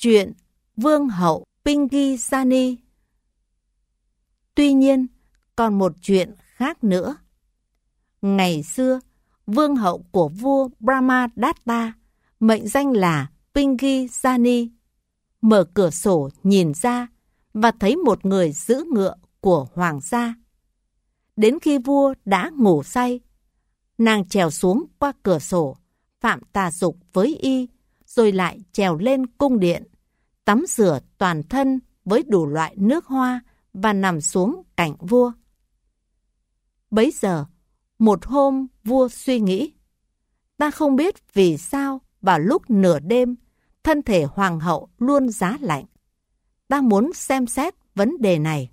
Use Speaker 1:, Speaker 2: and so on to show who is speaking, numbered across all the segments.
Speaker 1: Chuyện Vương hậu Pingisani. Tuy nhiên, còn một chuyện khác nữa. Ngày xưa, vương hậu của vua Brahmadatta, mệnh danh là Pingisani, mở cửa sổ nhìn ra và thấy một người giữ ngựa của hoàng gia. Đến khi vua đã ngủ say, nàng trèo xuống qua cửa sổ, phạm tà dục với y, rồi lại trèo lên cung điện, tắm rửa toàn thân với đủ loại nước hoa và nằm xuống cạnh vua. Bấy giờ, một hôm vua suy nghĩ, ta không biết vì sao vào lúc nửa đêm, thân thể hoàng hậu luôn giá lạnh. Ta muốn xem xét vấn đề này.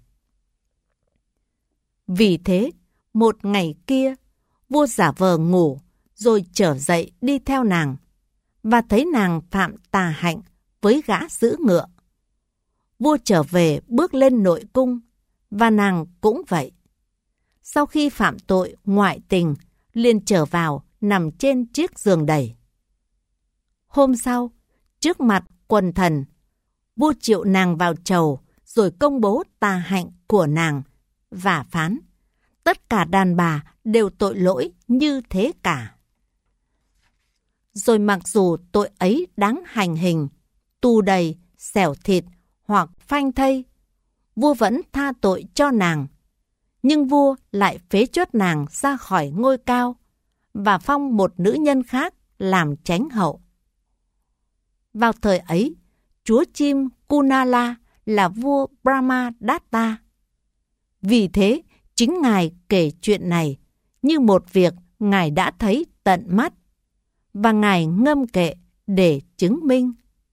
Speaker 1: Vì thế, một ngày kia, vua giả vờ ngủ rồi trở dậy đi theo nàng, và thấy nàng phạm tà hạnh với gã giữ ngựa. Vua trở về bước lên nội cung, và nàng cũng vậy. Sau khi phạm tội ngoại tình, liền trở vào nằm trên chiếc giường đẩy. Hôm sau, trước mặt quần thần, vua triệu nàng vào chầu rồi công bố tà hạnh của nàng và phán tất cả đàn bà đều tội lỗi như thế cả. Rồi mặc dù tội ấy đáng hành hình, tù đầy, xẻo thịt hoặc phanh thây, vua vẫn tha tội cho nàng. Nhưng vua lại phế truất nàng ra khỏi ngôi cao và phong một nữ nhân khác làm chánh hậu. Vào thời ấy, chúa chim Kunala là vua Brahmadatta. Vì thế, chính ngài kể chuyện này như một việc ngài đã thấy tận mắt, và ngài ngâm kệ để chứng minh.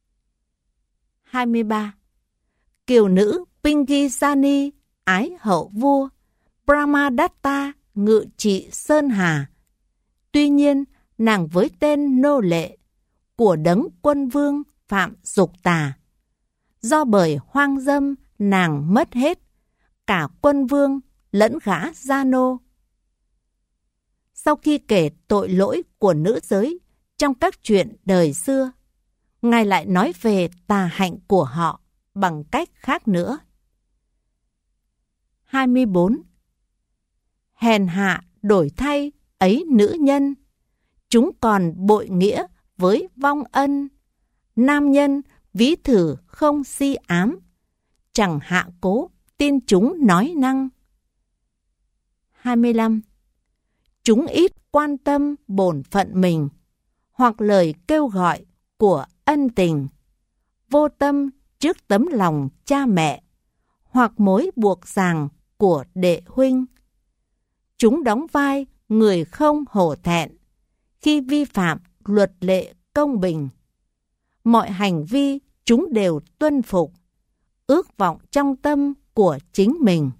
Speaker 1: 23. Kiều nữ Pingisani ái hậu vua Brahmadatta ngự trị Sơn Hà. Tuy nhiên, nàng với tên nô lệ của đấng quân vương phạm dục tà. Do bởi hoang dâm nàng mất hết cả quân vương lẫn gã gia nô. Sau khi kể tội lỗi của nữ giới trong các chuyện đời xưa, ngài lại nói về tà hạnh của họ bằng cách khác nữa. 24. Hèn hạ đổi thay ấy nữ nhân, chúng còn bội nghĩa với vong ân. Nam nhân ví thử không si ám, chẳng hạ cố tin chúng nói năng. 25. Chúng ít quan tâm bổn phận mình, hoặc lời kêu gọi của ân tình, vô tâm trước tấm lòng cha mẹ, hoặc mối buộc ràng của đệ huynh. Chúng đóng vai người không hổ thẹn khi vi phạm luật lệ công bình. Mọi hành vi chúng đều tuân phục, ước vọng trong tâm của chính mình.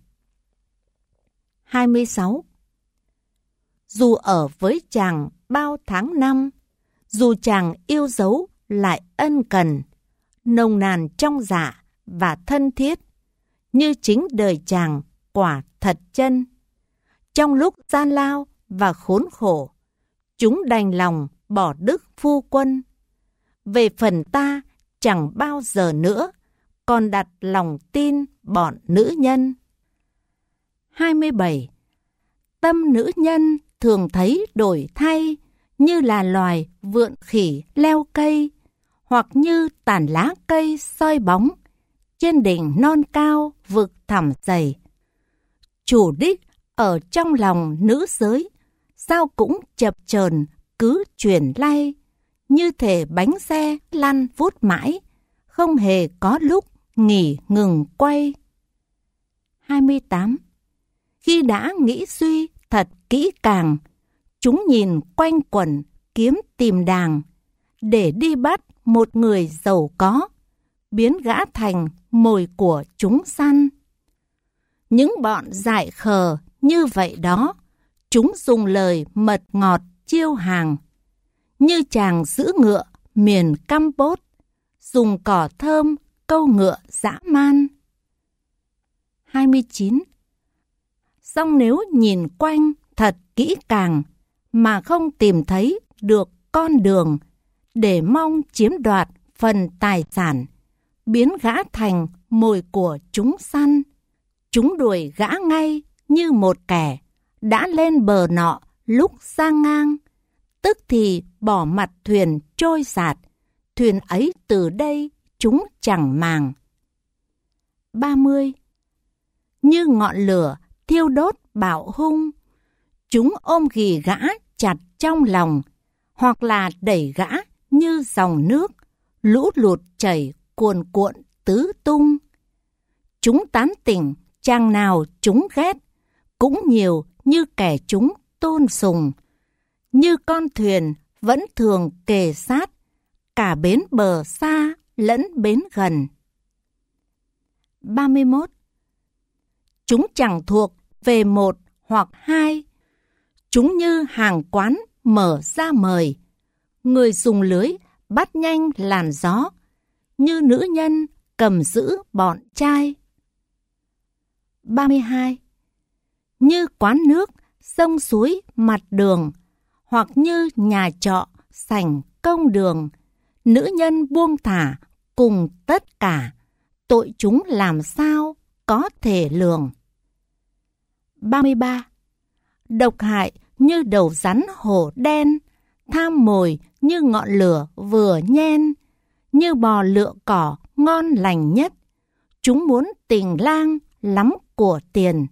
Speaker 1: 26. Dù ở với chàng bao tháng năm, dù chàng yêu dấu lại ân cần, nồng nàn trong dạ và thân thiết, như chính đời chàng quả thật chân. Trong lúc gian lao và khốn khổ, chúng đành lòng bỏ đức phu quân. Về phần ta chẳng bao giờ nữa còn đặt lòng tin bọn nữ nhân. 27. Tâm nữ nhân thường thấy đổi thay, như là loài vượn khỉ leo cây, hoặc như tàn lá cây soi bóng trên đỉnh non cao vực thẳm dày. Chủ đích ở trong lòng nữ giới, sao cũng chập chờn cứ chuyển lay, như thể bánh xe lăn vút mãi, không hề có lúc nghỉ ngừng quay. 28. Khi đã nghĩ suy thật kỹ càng, chúng nhìn quanh quẩn kiếm tìm đàng, để đi bắt một người giàu có, biến gã thành mồi của chúng săn. Những bọn dại khờ như vậy đó, chúng dùng lời mật ngọt chiêu hàng, như chàng giữ ngựa miền Campuchia, dùng cỏ thơm câu ngựa dã man. 29. Song nếu nhìn quanh thật kỹ càng mà không tìm thấy được con đường để mong chiếm đoạt phần tài sản biến gã thành mồi của chúng săn. Chúng đuổi gã ngay như một kẻ đã lên bờ nọ lúc ra ngang, tức thì bỏ mặt thuyền trôi sạt, thuyền ấy từ đây chúng chẳng màng. 30. Như ngọn lửa thiêu đốt bạo hung, chúng ôm ghì gã chặt trong lòng, hoặc là đẩy gã như dòng nước, lũ lụt chảy cuồn cuộn tứ tung. Chúng tán tỉnh chàng nào chúng ghét, cũng nhiều như kẻ chúng tôn sùng. Như con thuyền vẫn thường kề sát, cả bến bờ xa lẫn bến gần. 31. Chúng chẳng thuộc về một hoặc hai, chúng như hàng quán mở ra mời, người dùng lưới bắt nhanh làn gió, như nữ nhân cầm giữ bọn trai. 32. Như quán nước, sông suối, mặt đường, hoặc như nhà trọ, sảnh, công đường, nữ nhân buông thả cùng tất cả, tội chúng làm sao có thể lường. 33. Độc hại như đầu rắn hổ đen, tham mồi như ngọn lửa vừa nhen, như bò lựa cỏ ngon lành nhất, chúng muốn tình lang lắm của tiền.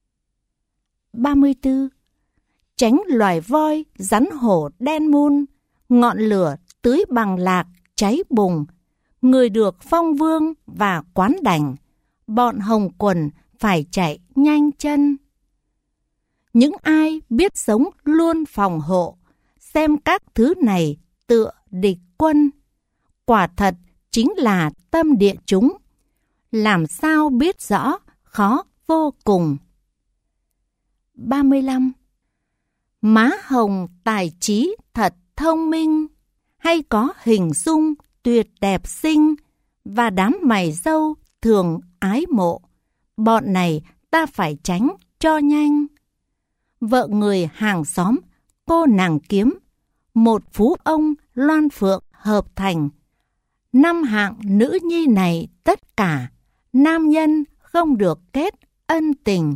Speaker 1: 34. Tránh loài voi, rắn hổ đen mun, ngọn lửa tưới bằng lạc cháy bùng, người được phong vương và quán đảnh, bọn hồng quần phải chạy nhanh chân. Những ai biết sống luôn phòng hộ, xem các thứ này tựa địch quân, quả thật chính là tâm địa chúng, làm sao biết rõ khó vô cùng. 35. Má hồng tài trí thật thông minh, hay có hình dung tuyệt đẹp xinh, và đám mày râu thường ái mộ, bọn này ta phải tránh cho nhanh. Vợ người hàng xóm, cô nàng kiếm, một phú ông loan phượng hợp thành, 5 hạng nữ nhi này tất cả, nam nhân không được kết ân tình.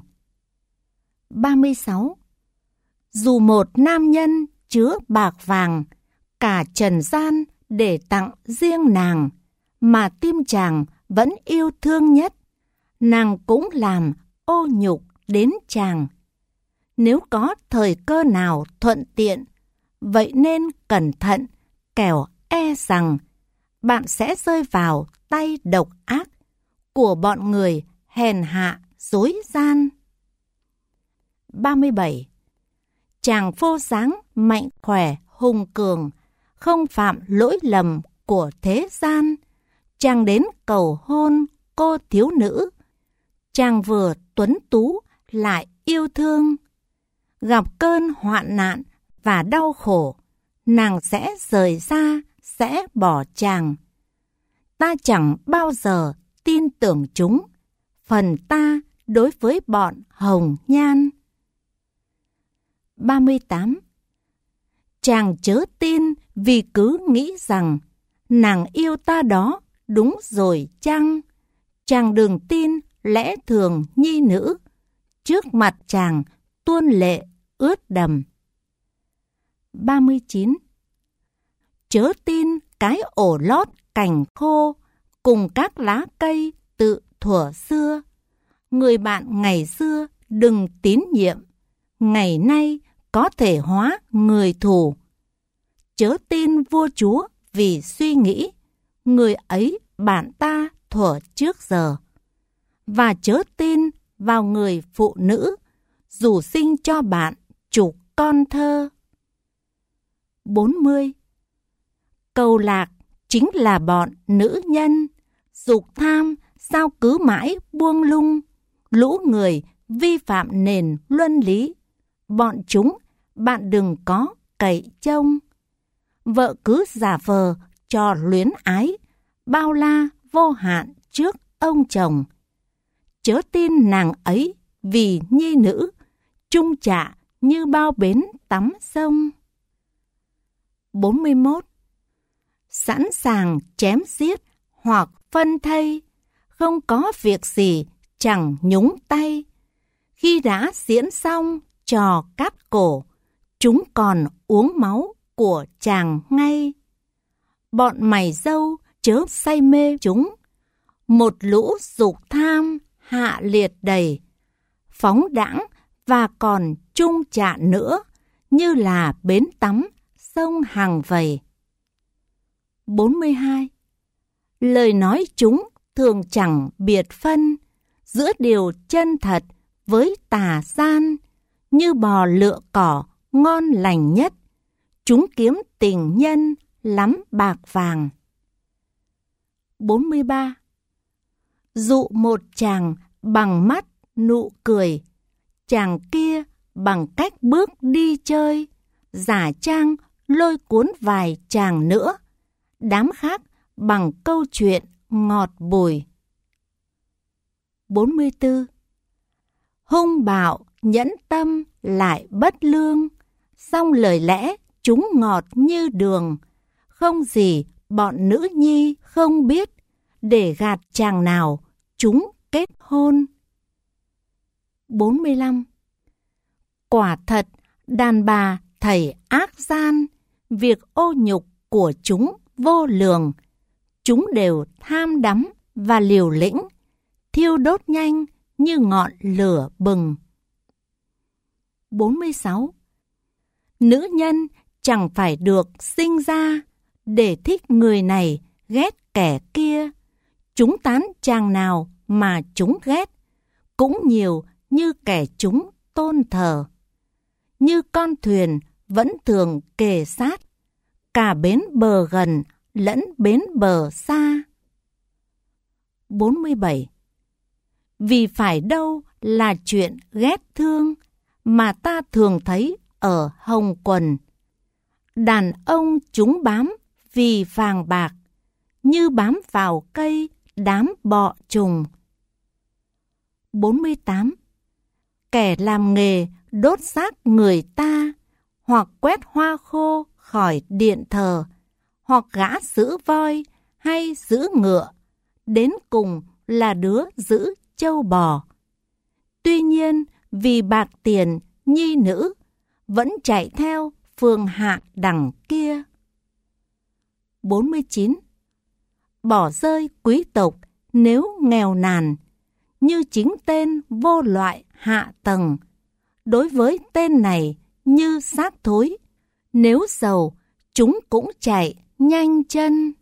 Speaker 1: 36. Dù một nam nhân chứa bạc vàng, cả trần gian để tặng riêng nàng, mà tim chàng vẫn yêu thương nhất, nàng cũng làm ô nhục đến chàng. Nếu có thời cơ nào thuận tiện, vậy nên cẩn thận, kẻo e rằng bạn sẽ rơi vào tay độc ác của bọn người hèn hạ dối gian. 37. Chàng phô sáng mạnh khỏe hùng cường, không phạm lỗi lầm của thế gian. Chàng đến cầu hôn cô thiếu nữ, chàng vừa tuấn tú lại yêu thương. Gặp cơn hoạn nạn và đau khổ, nàng sẽ rời ra, sẽ bỏ chàng. Ta chẳng bao giờ tin tưởng chúng, phần ta đối với bọn hồng nhan. 38. Chàng chớ tin vì cứ nghĩ rằng nàng yêu ta đó đúng rồi chăng? Chàng đừng tin lẽ thường nhi nữ, trước mặt chàng tuôn lệ ướt đầm. 39. Chớ tin cái ổ lót cành khô, cùng các lá cây tự thuở xưa. Người bạn ngày xưa đừng tín nhiệm, ngày nay có thể hóa người thù. Chớ tin vua chúa vì suy nghĩ, người ấy bạn ta thuở trước giờ. Và chớ tin vào người phụ nữ, dù sinh cho bạn chục con thơ. 40. Cầu lạc chính là bọn nữ nhân, dục tham sao cứ mãi buông lung, lũ người vi phạm nền luân lý, bọn chúng bạn đừng có cậy trông. Vợ cứ giả vờ trò luyến ái, bao la vô hạn trước ông chồng. Chớ tin nàng ấy vì nhi nữ, trung trạ như bao bến tắm sông. 41. Sẵn sàng chém giết hoặc phân thây, không có việc gì chẳng nhúng tay. Khi đã diễn xong trò cắt cổ, chúng còn uống máu của chàng ngay. Bọn mày dâu chớ say mê chúng, một lũ dục tham hạ liệt đầy, phóng đãng và còn chung chạn nữa, như là bến tắm sông Hằng vầy. 42. Lời nói chúng thường chẳng biệt phân, giữa điều chân thật với tà gian, như bò lựa cỏ ngon lành nhất, chúng kiếm tình nhân lắm bạc vàng. 43. Dụ một chàng bằng mắt nụ cười, chàng kia bằng cách bước đi chơi, giả trang lôi cuốn vài chàng nữa, đám khác bằng câu chuyện ngọt bùi. 44. Hung bạo nhẫn tâm lại bất lương, song lời lẽ chúng ngọt như đường, không gì bọn nữ nhi không biết, để gạt chàng nào chúng kết hôn. 45. Quả thật đàn bà thầy ác gian, việc ô nhục của chúng vô lường, chúng đều tham đắm và liều lĩnh, thiêu đốt nhanh như ngọn lửa bừng. 46. Nữ nhân chẳng phải được sinh ra để thích người này ghét kẻ kia, chúng tán chàng nào mà chúng ghét, cũng nhiều như kẻ chúng tôn thờ. Như con thuyền vẫn thường kề sát, cả bến bờ gần lẫn bến bờ xa. 47. Vì phải đâu là chuyện ghét thương mà ta thường thấy ở Hồng Quần. Đàn ông chúng bám vì vàng bạc, như bám vào cây đám bọ trùng. 48. Kẻ làm nghề đốt xác người ta, hoặc quét hoa khô khỏi điện thờ, hoặc gã giữ voi hay giữ ngựa, đến cùng là đứa giữ trâu bò. Tuy nhiên vì bạc tiền nhi nữ, vẫn chạy theo phường hạ đẳng kia. 49. Bỏ rơi quý tộc nếu nghèo nàn, như chính tên vô loại hạ tầng, đối với tên này như xác thối, nếu giàu chúng cũng chạy nhanh chân.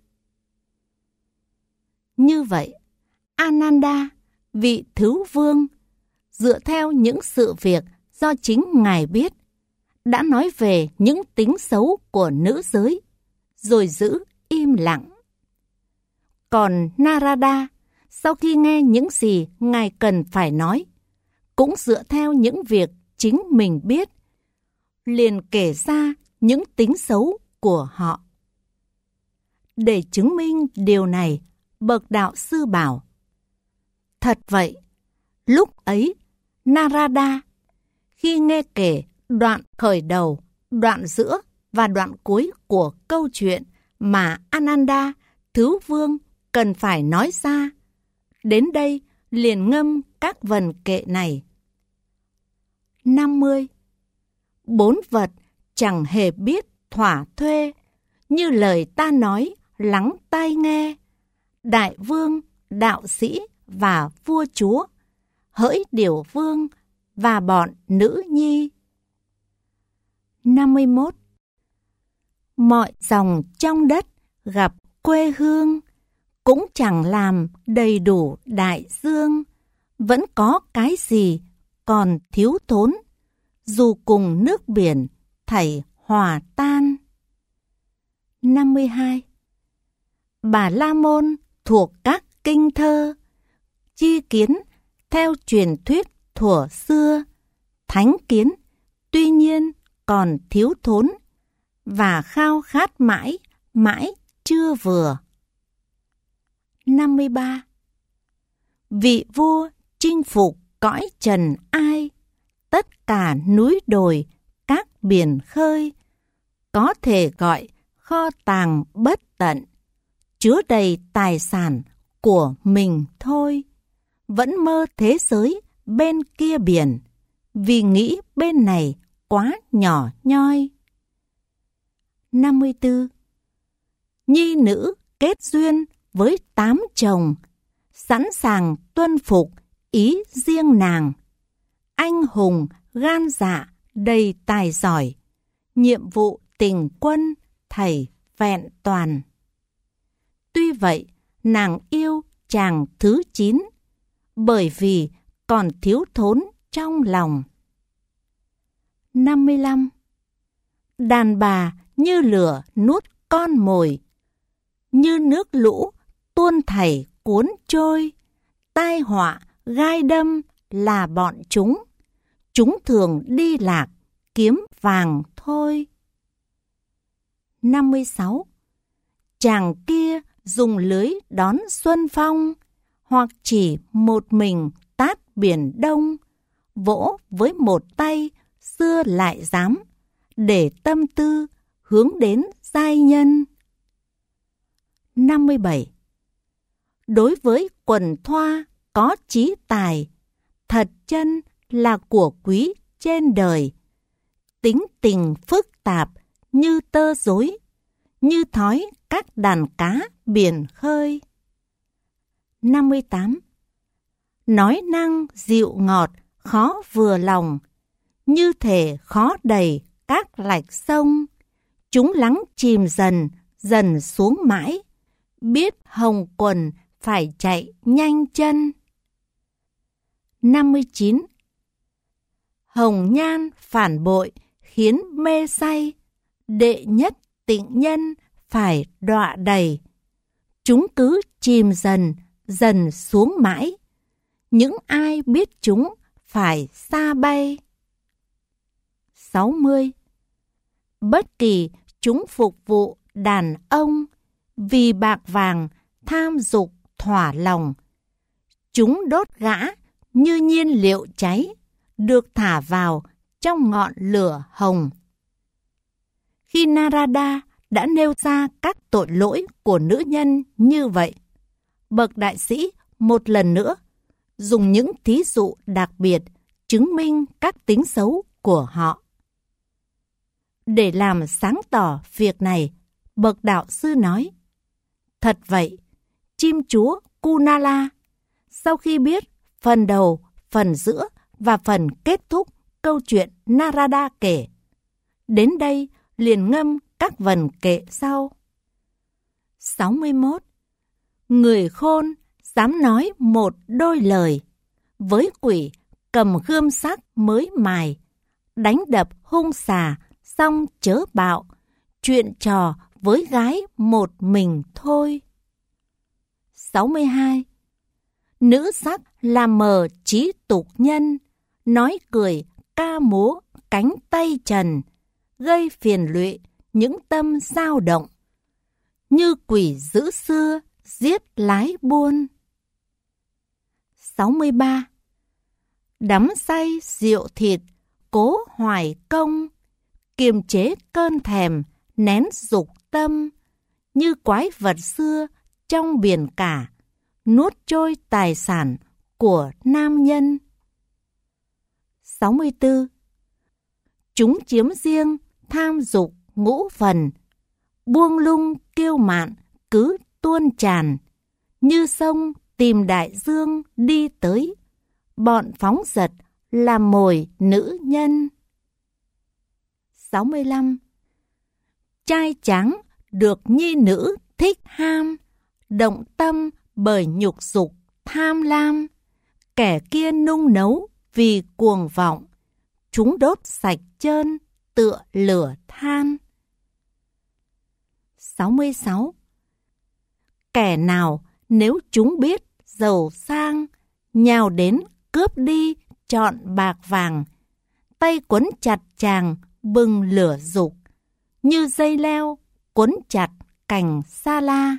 Speaker 1: Như vậy, Ananda, vị thứ vương, dựa theo những sự việc do chính Ngài biết, đã nói về những tính xấu của nữ giới, rồi giữ im lặng. Còn Narada, sau khi nghe những gì Ngài cần phải nói, cũng dựa theo những việc chính mình biết, liền kể ra những tính xấu của họ. Để chứng minh điều này, bậc đạo sư bảo: thật vậy, lúc ấy Narada, khi nghe kể đoạn khởi đầu, đoạn giữa và đoạn cuối của câu chuyện mà Ananda, thứ vương, cần phải nói ra, đến đây liền ngâm các vần kệ này. 50. Bốn vật chẳng hề biết thỏa thuê, như lời ta nói lắng tai nghe, đại vương, đạo sĩ và vua chúa, hỡi điều vương và bọn nữ nhi. 51. Mọi dòng trong đất gặp quê hương, cũng chẳng làm đầy đủ đại dương, vẫn có cái gì còn thiếu thốn, dù cùng nước biển thảy hòa tan. 52. Bà La Môn thuộc các kinh thơ, chi kiến theo truyền thuyết thuở xưa, thánh kiến, tuy nhiên còn thiếu thốn, và khao khát mãi, mãi chưa vừa. 53. Vị vua chinh phục cõi trần ai, tất cả núi đồi, các biển khơi, có thể gọi kho tàng bất tận, chứa đầy tài sản của mình thôi, vẫn mơ thế giới bên kia biển, vì nghĩ bên này quá nhỏ nhoi. 54. Nhi nữ kết duyên với 8 chồng, sẵn sàng tuân phục ý riêng nàng. Anh hùng gan dạ đầy tài giỏi, nhiệm vụ tình quân thầy vẹn toàn. Tuy vậy, nàng yêu chàng thứ 9, bởi vì còn thiếu thốn trong lòng. 55. Đàn bà như lửa nuốt con mồi, như nước lũ tuôn thảy cuốn trôi, tai họa gai đâm là bọn chúng. Chúng thường đi lạc kiếm vàng thôi. 56. Chàng kia dùng lưới đón xuân phong, hoặc chỉ một mình tát biển đông, vỗ với một tay xưa lại dám, để tâm tư hướng đến giai nhân. 57. Đối với quần thoa có chí tài, thật chân là của quý trên đời. Tính tình phức tạp như tơ rối, như thói các đàn cá biển khơi. 58. Nói năng dịu ngọt khó vừa lòng, như thể khó đầy các lạch sông. Chúng lắng chìm dần, dần xuống mãi, biết hồng quần phải chạy nhanh chân. 59. Hồng nhan phản bội khiến mê say, đệ nhất tịnh nhân phải đọa đầy. Chúng cứ chìm dần, dần xuống mãi, những ai biết chúng phải xa bay. 60. Bất kỳ chúng phục vụ đàn ông, vì bạc vàng tham dục thỏa lòng. Chúng đốt gã như nhiên liệu cháy, được thả vào trong ngọn lửa hồng. Khi Narada đã nêu ra các tội lỗi của nữ nhân như vậy, bậc đại sĩ một lần nữa dùng những thí dụ đặc biệt chứng minh các tính xấu của họ. Để làm sáng tỏ việc này, bậc đạo sư nói: thật vậy, chim chúa Kunala, sau khi biết phần đầu, phần giữa và phần kết thúc câu chuyện Narada kể, đến đây liền ngâm các vần kệ sau. 61. Người khôn dám nói một đôi lời, với quỷ cầm gươm sắc mới mài, đánh đập hung xà xong chớ bạo, chuyện trò với gái một mình thôi. 62. Nữ sắc làm mờ trí tục nhân, nói cười ca múa cánh tay trần, gây phiền lụy những tâm dao động, như quỷ dữ xưa giết lái buôn. 63. Đắm say rượu thịt cố hoài công, kiềm chế cơn thèm nén dục tâm, như quái vật xưa trong biển cả, nuốt trôi tài sản của nam nhân. 64. Chúng chiếm riêng tham dục ngũ phần, buông lung kiêu mạn cứ tuôn tràn, như sông tìm đại dương đi tới, bọn phóng dật làm mồi nữ nhân. 65. Trai tráng được nhi nữ thích ham, động tâm bởi nhục dục tham lam, kẻ kia nung nấu vì cuồng vọng, chúng đốt sạch trơn tựa lửa than. 66. Kẻ nào nếu chúng biết giàu sang, nhào đến cướp đi trọn bạc vàng, tay quấn chặt chàng bừng lửa dục, như dây leo quấn chặt cành sa la.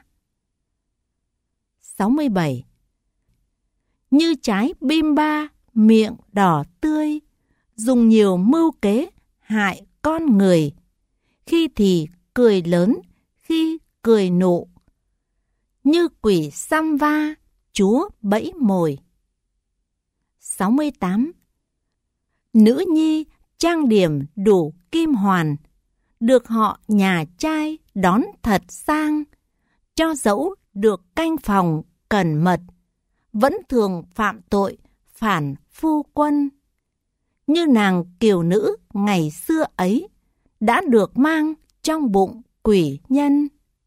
Speaker 1: 67. Như trái bim ba miệng đỏ tươi, dùng nhiều mưu kế hại con người, khi thì cười lớn, khi cười nụ, như quỷ xăm va, chúa bẫy mồi. 68. Nữ nhi trang điểm đủ kim hoàn, được họ nhà trai đón thật sang, cho dẫu được canh phòng cẩn mật, vẫn thường phạm tội phản phu quân. Như nàng kiều nữ ngày xưa ấy, đã được mang trong bụng quỷ nhân.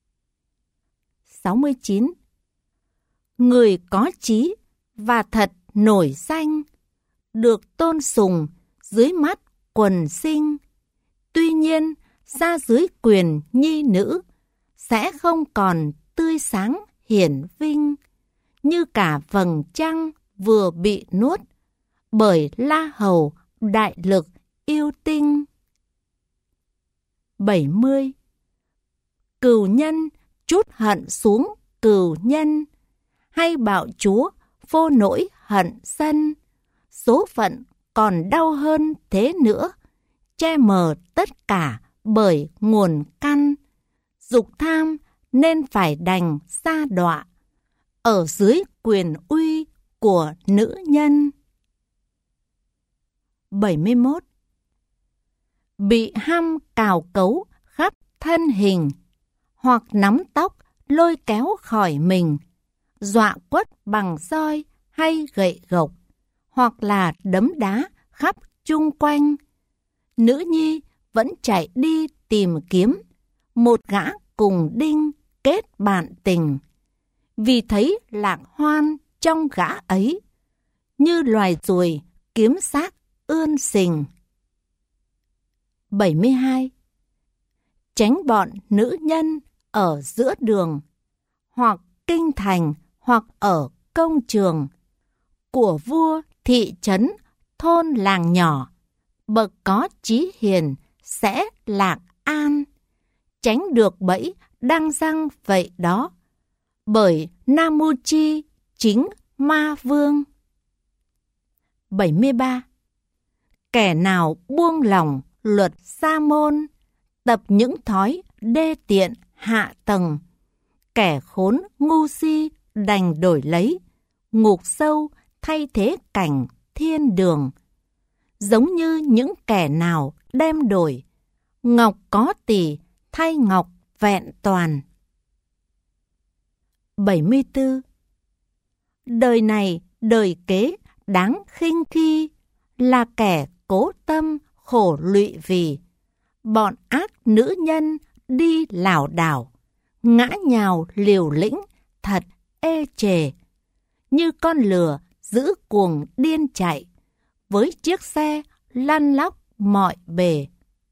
Speaker 1: 69. Người có chí và thật nổi danh, được tôn sùng dưới mắt quần sinh. Tuy nhiên, ra dưới quyền nhi nữ, sẽ không còn tươi sáng hiển vinh, như cả vầng trăng vừa bị nuốt bởi La Hầu đại lực yêu tinh. 70. Cừu nhân trút hận xuống cừu nhân, hay bạo chúa vô nỗi hận sân. Số phận còn đau hơn thế nữa, che mờ tất cả bởi nguồn căn. Dục tham nên phải đành sa đọa, ở dưới quyền uy của nữ nhân. 71. Bị hăm cào cấu khắp thân hình, hoặc nắm tóc lôi kéo khỏi mình, dọa quất bằng roi hay gậy gộc, hoặc là đấm đá khắp chung quanh. Nữ nhi vẫn chạy đi tìm kiếm một gã cùng đinh kết bạn tình, vì thấy lạc hoan trong gã ấy, như loài ruồi kiếm xác ươn sình. 72. Tránh bọn nữ nhân ở giữa đường, hoặc kinh thành, hoặc ở công trường, của vua thị trấn thôn làng nhỏ. Bậc có trí hiền sẽ lạc an, tránh được bẫy đang răng vậy đó, bởi Namuchi chính ma vương. 73. Kẻ nào buông lỏng luật sa môn, tập những thói đê tiện hạ tầng, kẻ khốn ngu si đành đổi lấy ngục sâu thay thế cảnh thiên đường. Giống như những kẻ nào đem đổi ngọc có tỷ thay ngọc vẹn toàn. 74. Đời này đời kế đáng khinh khi, là kẻ cố tâm khổ lụy vì bọn ác nữ nhân đi lảo đảo, ngã nhào liều lĩnh thật ê chề, như con lừa giữ cuồng điên chạy, với chiếc xe lăn lóc mọi bề.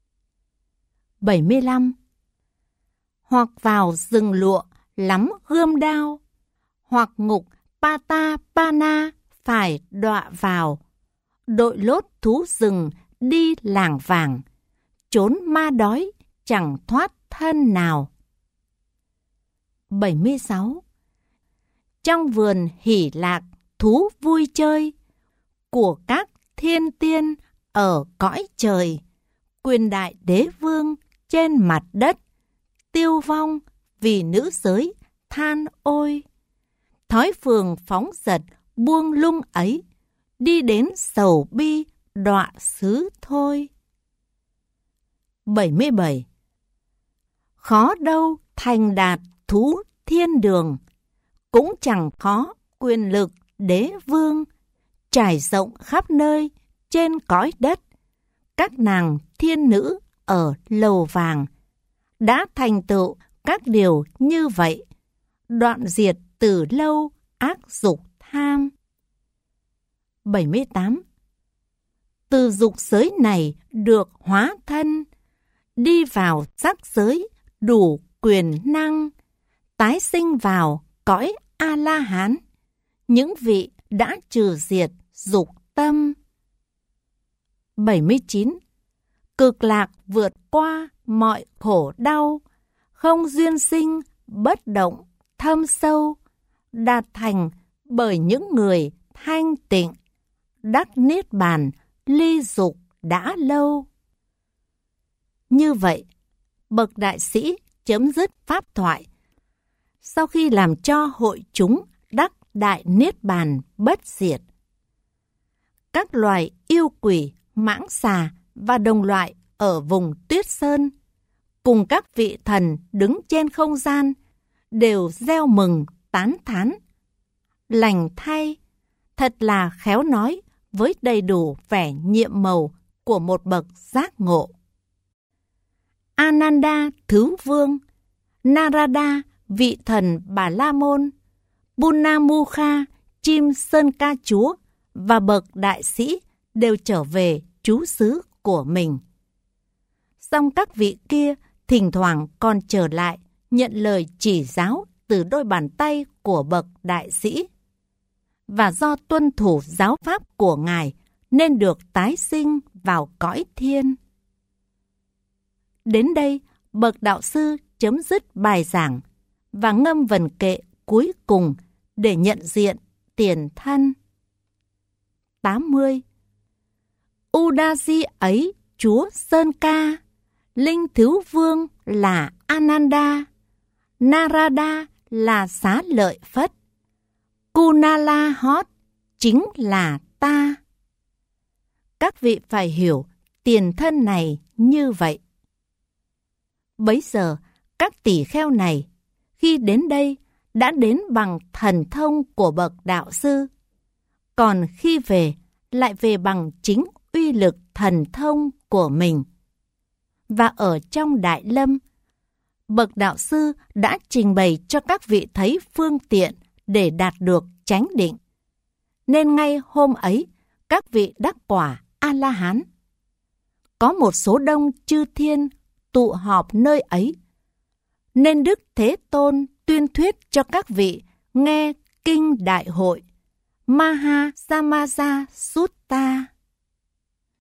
Speaker 1: 75. Hoặc vào rừng lụa lắm gươm đao, hoặc ngục Patapana phải đọa vào, đội lốt thú rừng đi lảng vảng, trốn ma đói chẳng thoát thân nào. 76. Trong vườn hỉ lạc thú vui chơi, của các thiên tiên ở cõi trời, quyền đại đế vương trên mặt đất, tiêu vong vì nữ giới than ôi. Thói phường phóng dật buông lung ấy, đi đến sầu bi đọa xứ thôi. 77. Khó đâu thành đạt thú thiên đường, cũng chẳng khó quyền lực đế vương, trải rộng khắp nơi trên cõi đất. Các nàng thiên nữ ở lầu vàng đã thành tựu các điều như vậy, đoạn diệt từ lâu ác dục tham. 78. Từ dục giới này được hóa thân, đi vào sắc giới đủ quyền năng, tái sinh vào cõi A-la-hán, những vị đã trừ diệt dục tâm. 79. Cực lạc vượt qua mọi khổ đau, không duyên sinh bất động thâm sâu, đạt thành bởi những người thanh tịnh, đắc niết bàn ly dục đã lâu. Như vậy, bậc đại sĩ chấm dứt pháp thoại, sau khi làm cho hội chúng đắc đại niết bàn bất diệt. Các loài yêu quỷ, mãng xà và đồng loại ở vùng Tuyết Sơn, cùng các vị thần đứng trên không gian, đều reo mừng tán thán. Lành thay, thật là khéo nói với đầy đủ vẻ nhiệm màu của một bậc giác ngộ. Ananda Thứ Vương, Narada vị thần Bà La Môn, Punamukha chim sơn ca chúa và bậc đại sĩ đều trở về trú xứ của mình. Song các vị kia thỉnh thoảng còn trở lại nhận lời chỉ giáo từ đôi bàn tay của bậc đại sĩ, và do tuân thủ giáo pháp của Ngài nên được tái sinh vào cõi thiên. Đến đây, bậc đạo sư chấm dứt bài giảng và ngâm vần kệ cuối cùng để nhận diện tiền thân. 80. Udaji ấy chúa Sơn Ca, linh thứ vương là Ananda, Narada là Xá Lợi Phất, Kunala Hót chính là ta. Các vị phải hiểu tiền thân này như vậy. Bấy giờ, các tỷ kheo này, khi đến đây, đã đến bằng thần thông của bậc đạo sư. Còn khi về, lại về bằng chính uy lực thần thông của mình. Và ở trong Đại Lâm, bậc đạo sư đã trình bày cho các vị thấy phương tiện để đạt được chánh định. Nên ngay hôm ấy, các vị đắc quả A-la-hán. Có một số đông chư thiên tụ họp nơi ấy, nên Đức Thế Tôn tuyên thuyết cho các vị nghe kinh đại hội Maha Samaja Sutta.